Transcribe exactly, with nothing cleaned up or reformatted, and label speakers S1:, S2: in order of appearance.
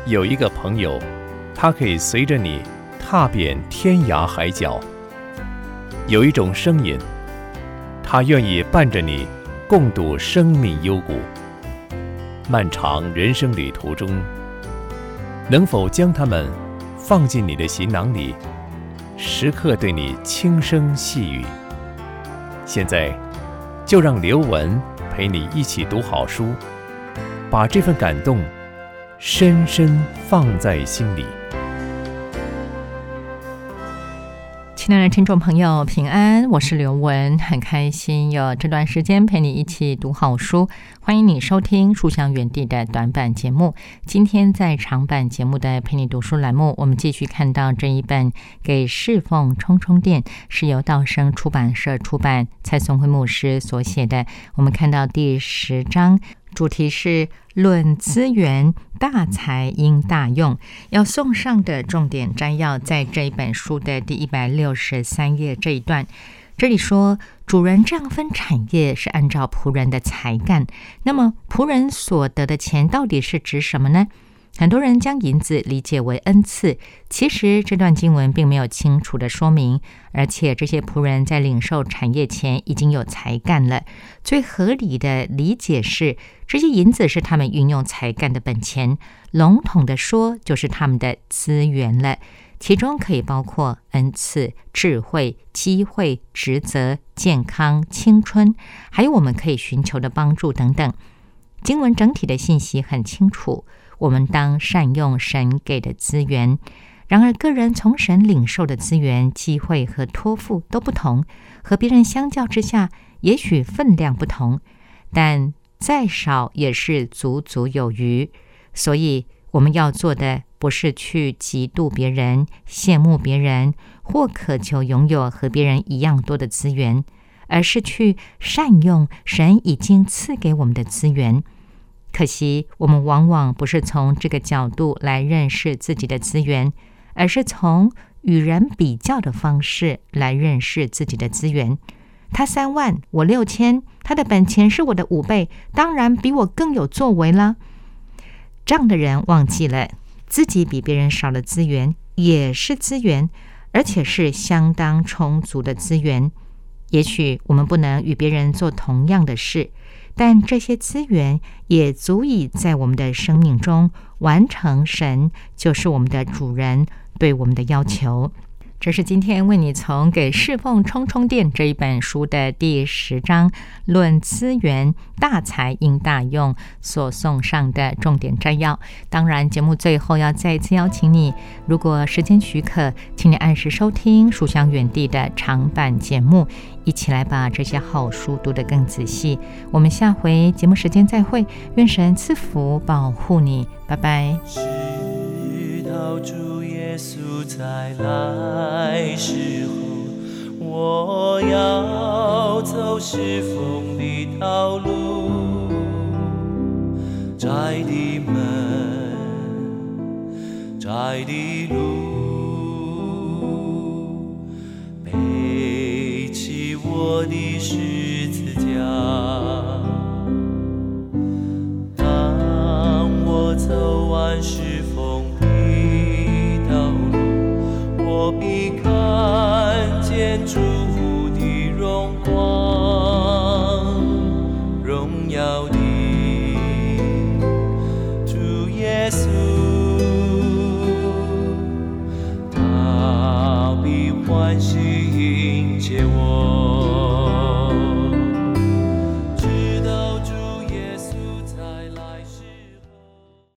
S1: 有一个朋友，他可以随着你踏遍天涯海角；有一种声音，他愿意伴着你共度生命幽谷。漫长人生旅途中，能否将他们放进你的行囊里，时刻对你轻声细语？现在就让刘文陪你一起读好书，把这份感动深深放在心里。
S2: 亲爱的听众朋友，平安，我是刘文，很开心有这段时间陪你一起读好书。欢迎你收听书香园地的短版节目。今天在长版节目的陪你读书栏目，我们继续看到这一本《给侍奉充充电》，是由道生出版社出版，蔡松辉牧师所写的。我们看到第十章，主题是论资源，大才应大用。要送上的重点摘要在这一本书的第一百六十三页这一段。这里说，主人这样分产业是按照仆人的才干，那么仆人所得的钱到底是指什么呢？很多人将银子理解为恩赐，其实这段经文并没有清楚的说明，而且这些仆人在领受产业前已经有才干了。最合理的理解是，这些银子是他们运用才干的本钱，笼统的说就是他们的资源了，其中可以包括恩赐、智慧、机会、职责、健康、青春，还有我们可以寻求的帮助等等。经文整体的信息很清楚，我们当善用神给的资源。然而个人从神领受的资源、机会和托付都不同，和别人相较之下也许分量不同，但再少也是足足有余。所以我们要做的不是去嫉妒别人、羡慕别人，或渴求拥有和别人一样多的资源，而是去善用神已经赐给我们的资源。可惜我们往往不是从这个角度来认识自己的资源，而是从与人比较的方式来认识自己的资源。他三万，我六千，他的本钱是我的五倍，当然比我更有作为了。这样的人忘记了自己比别人少的资源也是资源，而且是相当充足的资源。也许我们不能与别人做同样的事，但这些资源也足以在我们的生命中完成神就是我们的主人对我们的要求。这是今天为你从《给侍奉充充电》这一本书的第十章论资源，大才应大用所送上的重点摘要。当然节目最后要再一次邀请你，如果时间许可，请你按时收听书香园地的长版节目，一起来把这些好书读得更仔细。我们下回节目时间再会，愿神赐福保护你，拜拜。
S3: 主耶稣再来时候，我要走侍奉的道路，窄的门，窄的路，背起我的十字架，当我走完侍奉我必看见主的荣光，荣耀的主耶稣，他必欢喜迎接我。